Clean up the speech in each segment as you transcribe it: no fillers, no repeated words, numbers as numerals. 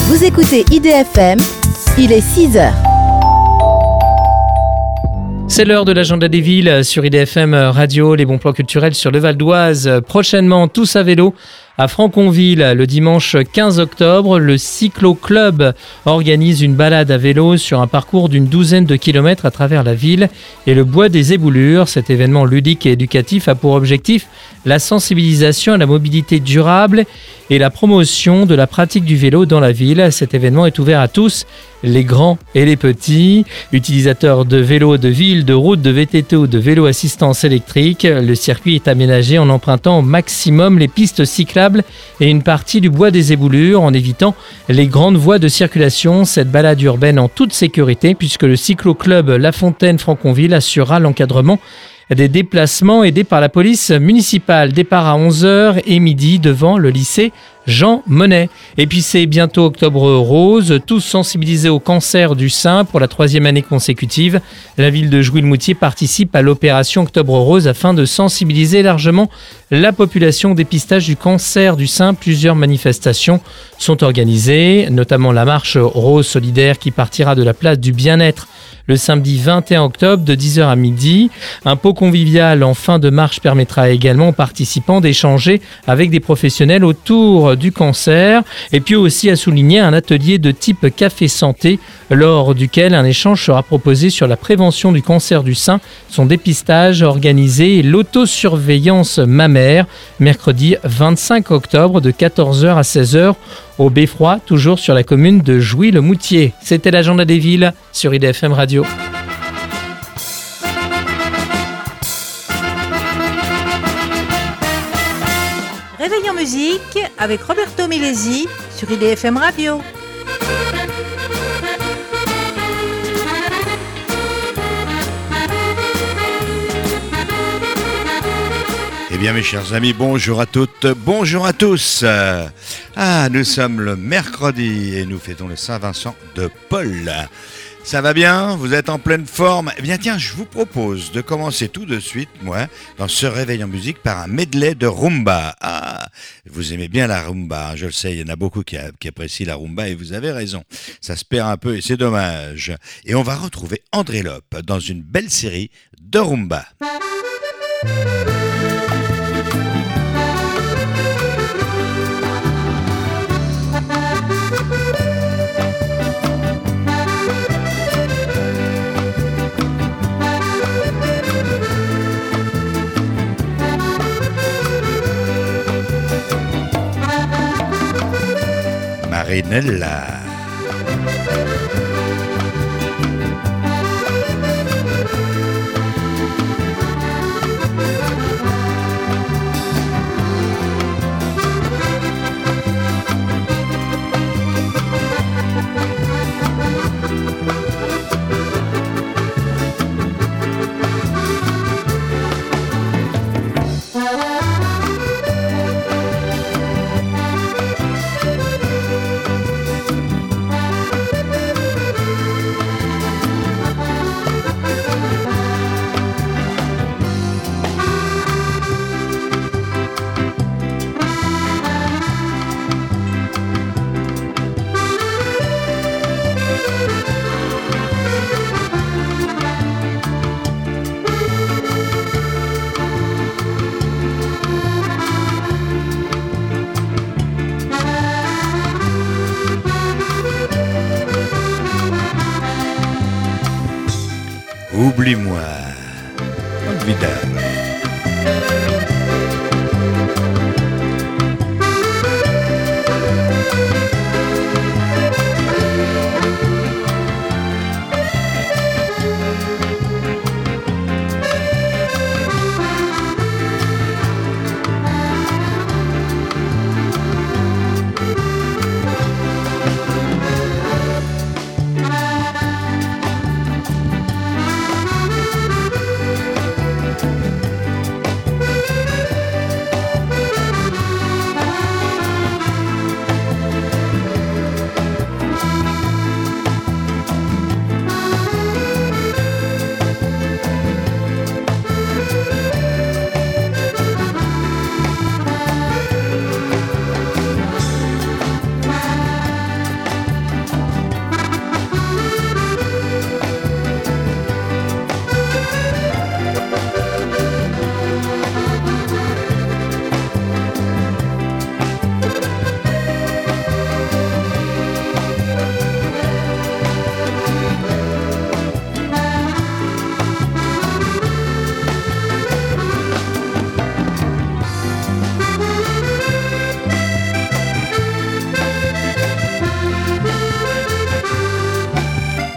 Vous écoutez IDFM, il est 6h. C'est l'heure de l'agenda des villes sur IDFM Radio, les bons plans culturels sur le Val d'Oise. Prochainement, tous à vélo à Franconville, le dimanche 15 octobre, le Cyclo Club organise une balade à vélo sur un parcours d'une douzaine de kilomètres à travers la ville et le bois des Éboulures. Cet événement ludique et éducatif a pour objectif la sensibilisation à la mobilité durable et la promotion de la pratique du vélo dans la ville. Cet événement est ouvert à tous, les grands et les petits, utilisateurs de vélos de ville, de route, de VTT ou de vélo assistance électrique. Le circuit est aménagé en empruntant au maximum les pistes cyclables et une partie du bois des Éboulures en évitant les grandes voies de circulation. Cette balade urbaine en toute sécurité puisque le cyclo-club La Fontaine-Franconville assurera l'encadrement des déplacements aidés par la police municipale. Départ à 11h et midi devant le lycée Jean Monnet. Et puis c'est bientôt Octobre Rose, tous sensibilisés au cancer du sein pour la 3e année consécutive. La ville de Jouy-le-Moutier participe à l'opération Octobre Rose afin de sensibiliser largement la population au dépistage du cancer du sein. Plusieurs manifestations sont organisées, notamment la marche rose solidaire qui partira de la place du Bien-être le samedi 21 octobre de 10h à midi. Un pot convivial en fin de marche permettra également aux participants d'échanger avec des professionnels autour du cancer. Et puis aussi à souligner un atelier de type café santé lors duquel un échange sera proposé sur la prévention du cancer du sein, son dépistage organisé et l'autosurveillance mammaire. Mercredi 25 octobre de 14h à 16h au Beffroi, toujours sur la commune de Jouy-le-Moutier. C'était l'agenda des villes sur IDFM Radio. Réveil en musique avec Roberto Milesi sur IDFM Radio. Eh bien mes chers amis, bonjour à toutes, bonjour à tous. Nous sommes le mercredi et nous fêtons le Saint-Vincent de Paul. Ça va bien? Vous êtes en pleine forme? Eh bien tiens, je vous propose de commencer tout de suite, moi, dans ce réveil en musique par un medley de rumba. Vous aimez bien la rumba, je le sais, il y en a beaucoup qui apprécient la rumba et vous avez raison. Ça se perd un peu et c'est dommage. Et on va retrouver André Lope dans une belle série de rumba. Marinella. Oublie-moi, Vidal.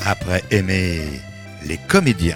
après aimer les comédiens.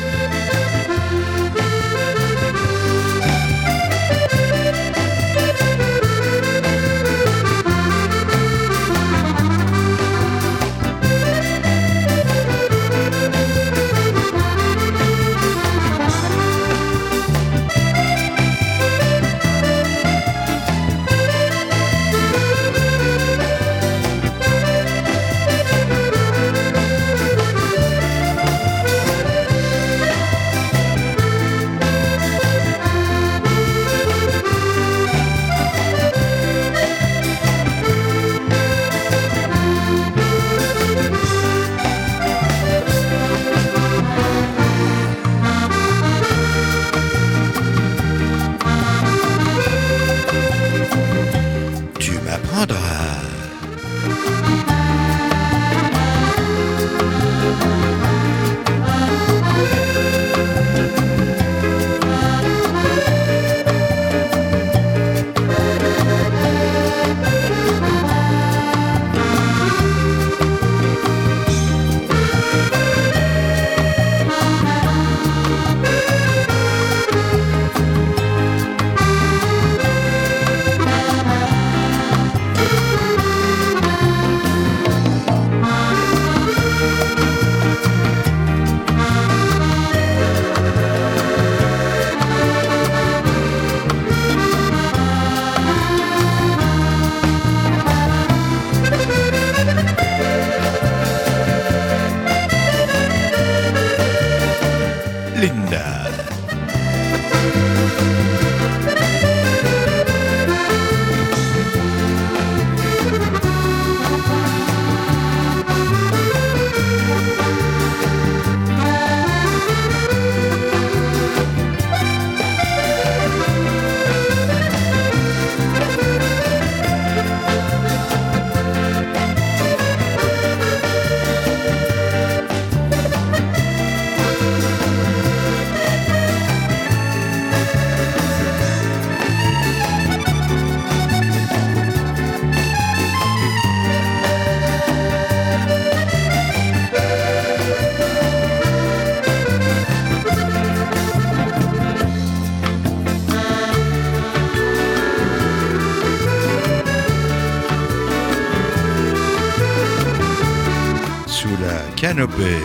Canopée.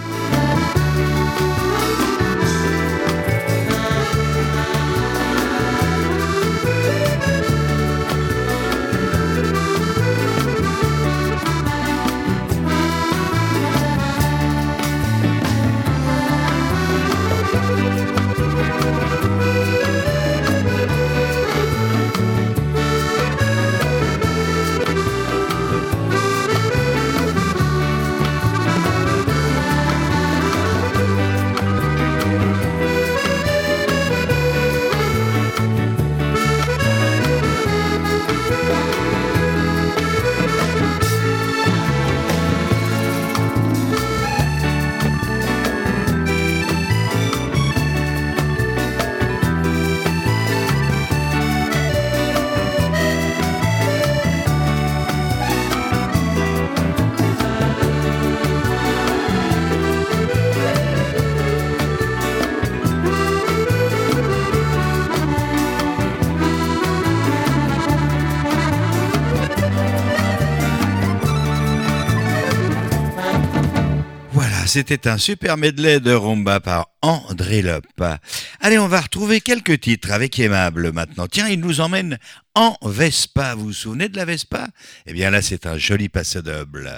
C'était un super medley de rumba par André Lope. Allez, on va retrouver quelques titres avec Aimable maintenant. Tiens, il nous emmène en Vespa. Vous vous souvenez de la Vespa? Eh bien là, c'est un joli passe-double.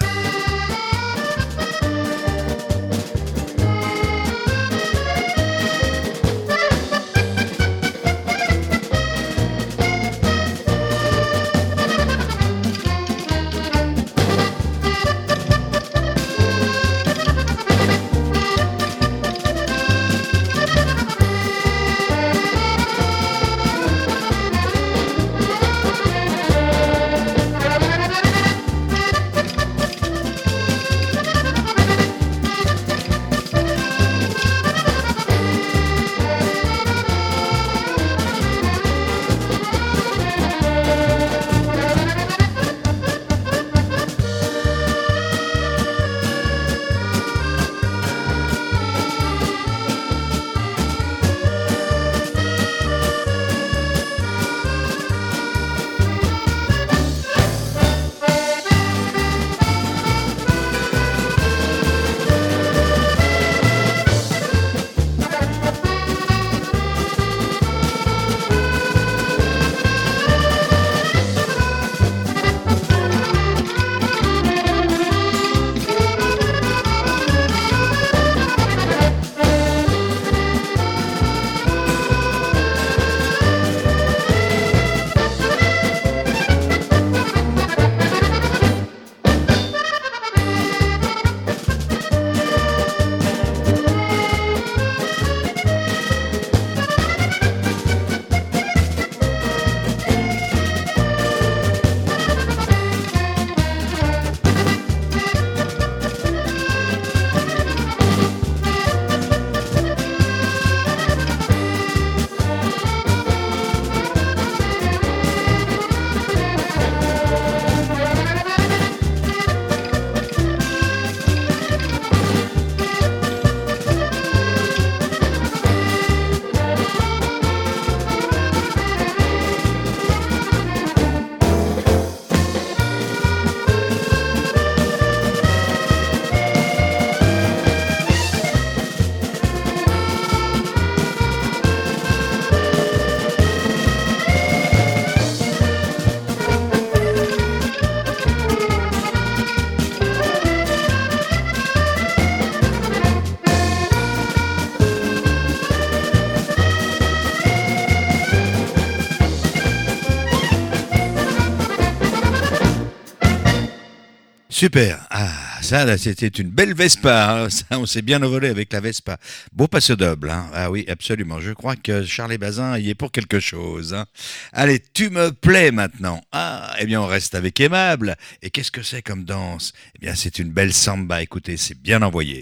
Super. Ah, ça, là, c'était une belle Vespa, hein. Ça, on s'est bien envolé avec la Vespa. Beau passe double, hein. Ah oui, absolument. Je crois que Charles Bazin y est pour quelque chose, hein. Allez, tu me plais maintenant. Ah, eh bien, on reste avec Aimable. Et qu'est-ce que c'est comme danse? Eh bien, c'est une belle samba. Écoutez, c'est bien envoyé.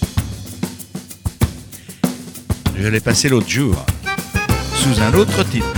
Je l'ai passé l'autre jour, sous un autre titre.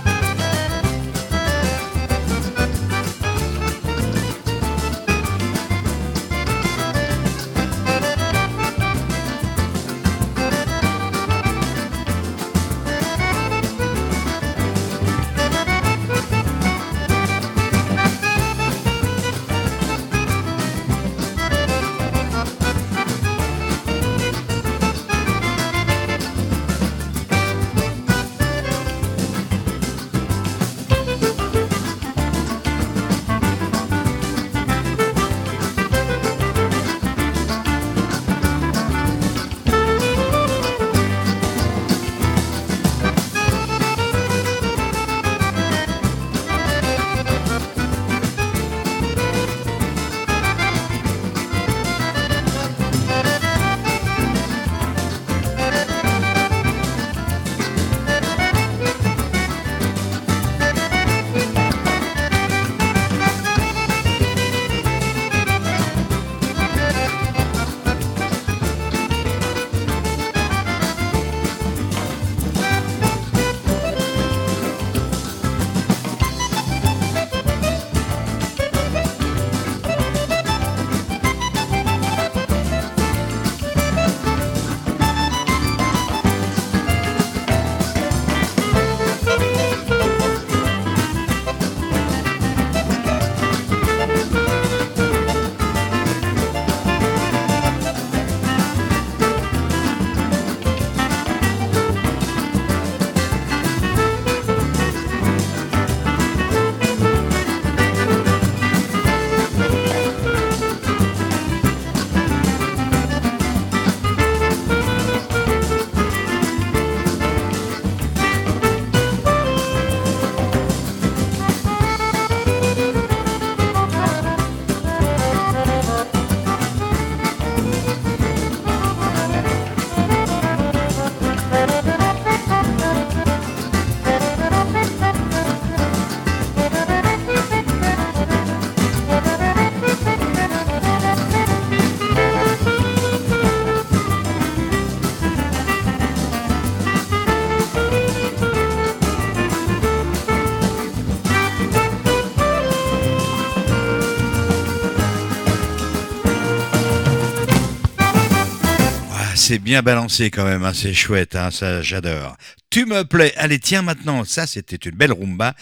C'est bien balancé quand même, hein, c'est chouette, hein, ça j'adore. Tu me plais. Allez, tiens maintenant, ça c'était une belle rumba,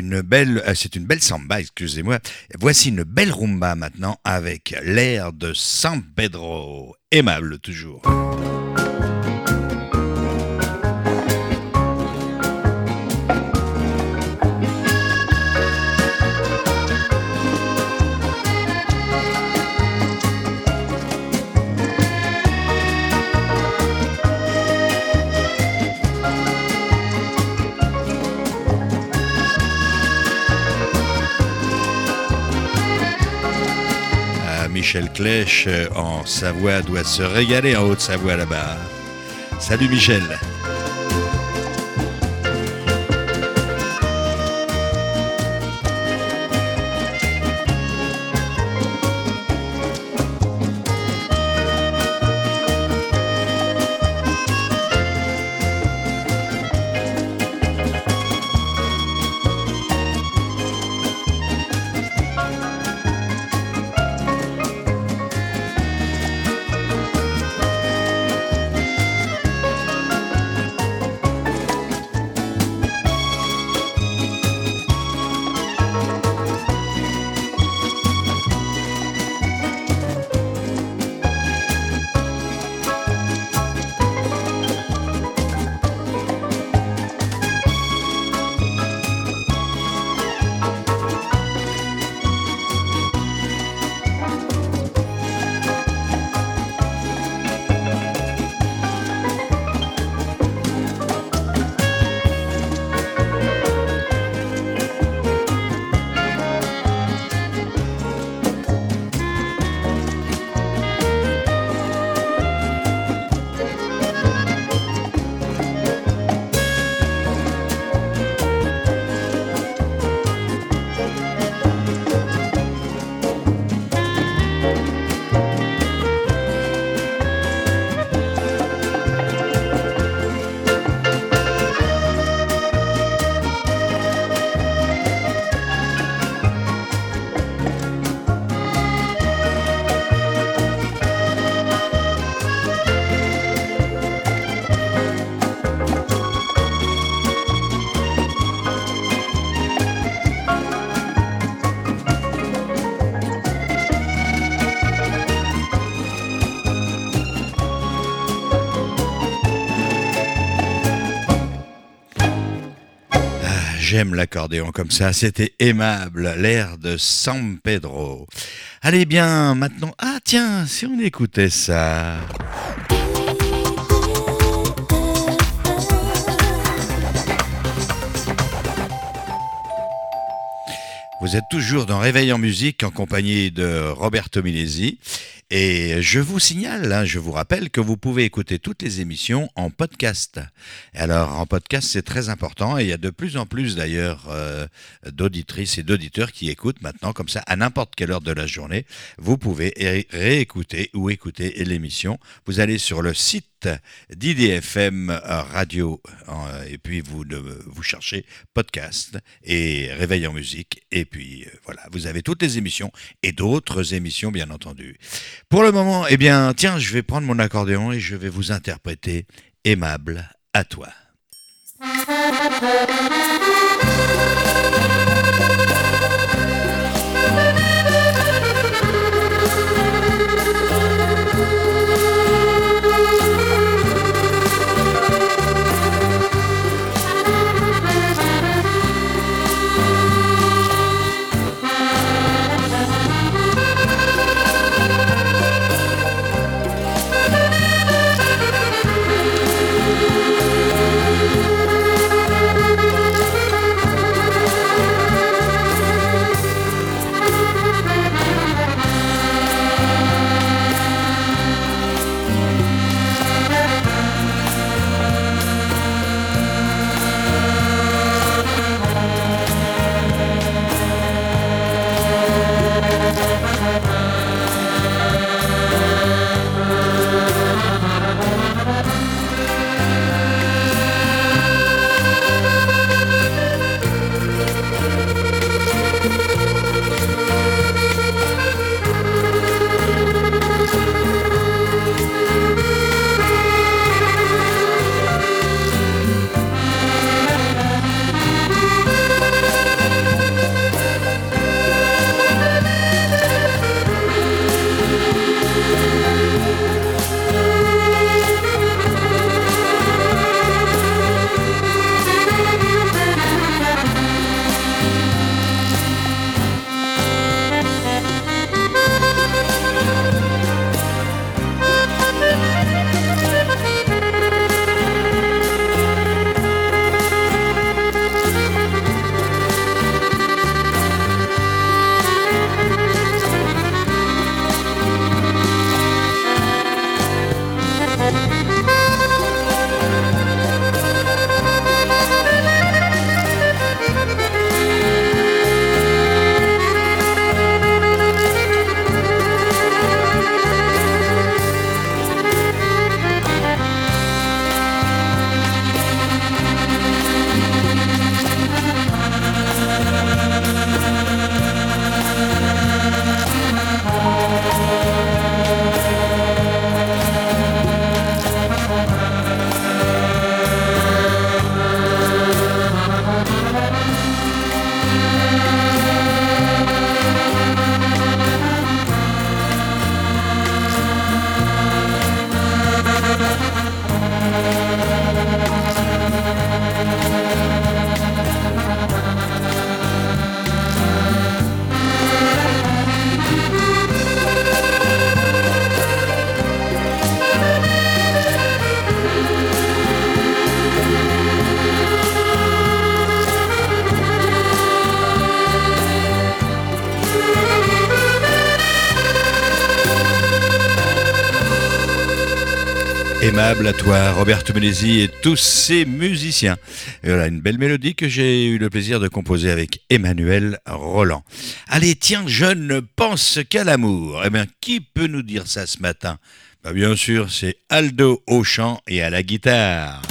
c'est une belle samba, excusez-moi. Voici une belle rumba maintenant avec l'air de San Pedro, Aimable toujours. Michel Clèche en Savoie doit se régaler en Haute-Savoie là-bas. Salut Michel. J'aime l'accordéon comme ça, c'était aimable, l'air de San Pedro. Allez bien, maintenant, ah tiens, si on écoutait ça. Vous êtes toujours dans Réveil en musique en compagnie de Roberto Milesi. Et je vous signale, je vous rappelle que vous pouvez écouter toutes les émissions en podcast. Alors en podcast c'est très important et il y a de plus en plus d'ailleurs d'auditrices et d'auditeurs qui écoutent maintenant comme ça à n'importe quelle heure de la journée. Vous pouvez réécouter ou écouter l'émission. Vous allez sur le site d'IDFM Radio et puis vous cherchez podcast et Réveil en musique et puis voilà, vous avez toutes les émissions et d'autres émissions bien entendu. Pour le moment, eh bien, tiens, je vais prendre mon accordéon et je vais vous interpréter Aimable à toi. Aimable à toi, Roberto Melesi et tous ses musiciens. Et voilà, une belle mélodie que j'ai eu le plaisir de composer avec Emmanuel Roland. Allez, tiens, je ne pense qu'à l'amour. Eh bien, qui peut nous dire ça ce matin ? Bah, bien sûr, c'est Aldo au chant et à la guitare.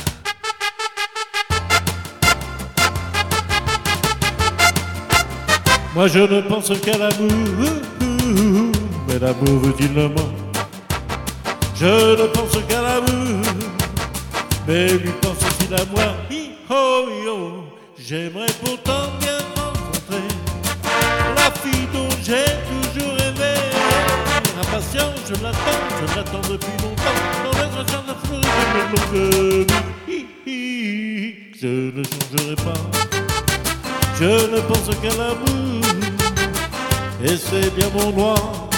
Moi je ne pense qu'à l'amour, mais l'amour veut-il le moi ? Je ne pense qu'à l'amour, mais lui pense-t-il à moi ? Hi-ho-yo, j'aimerais pourtant bien rencontrer la fille dont j'ai toujours rêvé. Impatient, je l'attends depuis longtemps, dans les champs de fleurs de mes longues nuits. Je ne changerai pas, je ne pense qu'à l'amour, et c'est bien mon droit,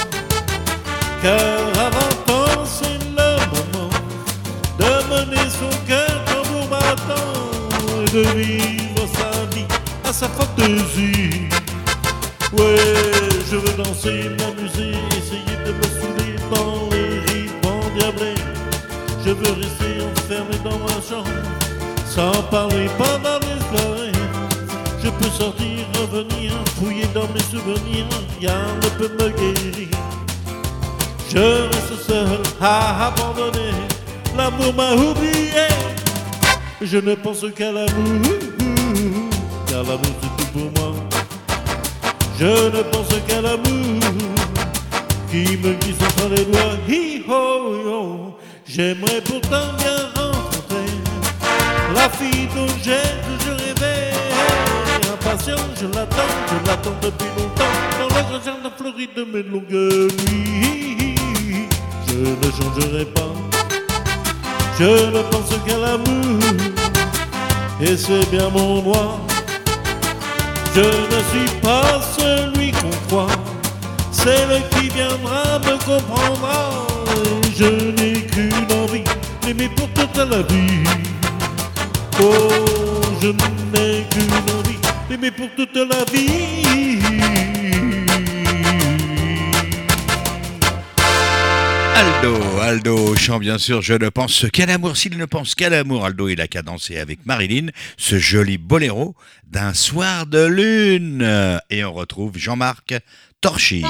car à 20 ans c'est le moment de mener son cœur comme au matin et de vivre sa vie à sa fantaisie. Ouais, je veux danser, m'amuser, essayer de me saouler dans les rythmes endiablés. Je veux rester enfermé dans ma chambre, sans parler pendant les soirées. Je peux sortir, revenir, fouiller dans mes souvenirs, rien ne peut me guérir. Je reste seul à abandonner, l'amour m'a oublié. Je ne pense qu'à l'amour, car l'amour c'est tout pour moi. Je ne pense qu'à l'amour, qui me glisse entre les doigts. Hi-ho-yo, j'aimerais pourtant bien rencontrer la fille dont j'ai toujours rêvé. Impatient, je l'attends depuis longtemps, dans le grand jardin fleuri de mes longues nuits. Je ne changerai pas, je ne pense qu'à l'amour, et c'est bien mon droit. Je ne suis pas celui qu'on croit, celle qui viendra me comprendra. Je n'ai qu'une envie, d'aimer pour toute la vie. Oh, je n'ai qu'une envie, d'aimer pour toute la vie. Aldo chant bien sûr, je ne pense qu'à l'amour. S'il ne pense qu'à l'amour, Aldo, il a qu'à danser avec Marilyn, ce joli boléro d'un soir de lune. Et on retrouve Jean-Marc Torchy.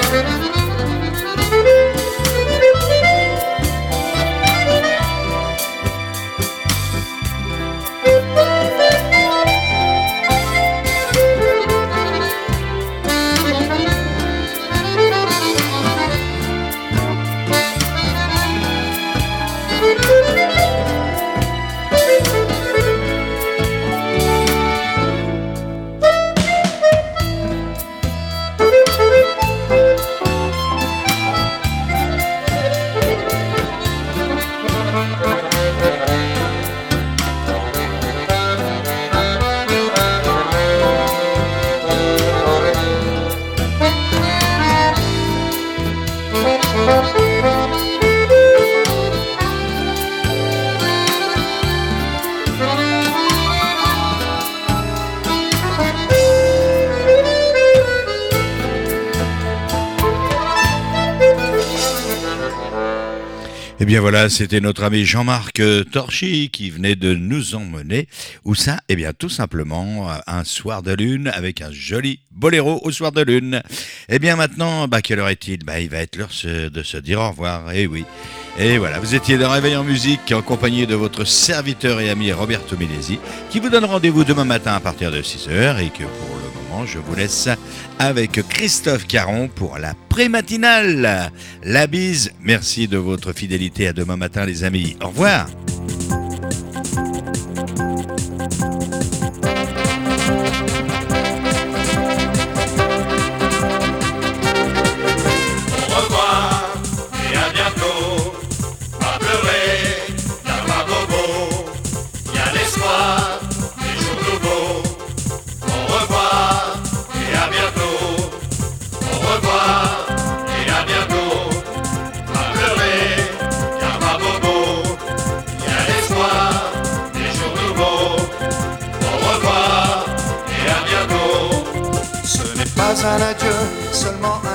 Eh bien voilà, c'était notre ami Jean-Marc Torchy qui venait de nous emmener. Où ça? Eh bien tout simplement un soir de lune avec un joli boléro au soir de lune. Eh bien maintenant, quelle heure est-il? Il va être l'heure de se dire au revoir. Eh oui. Et voilà, vous étiez dans Réveil en musique en compagnie de votre serviteur et ami Roberto Milesi qui vous donne rendez-vous demain matin à partir de 6h et que pour le moment, je vous laisse avec Christophe Caron pour la pré-matinale. La bise, merci de votre fidélité. À demain matin les amis. Au revoir. Un adieu, seulement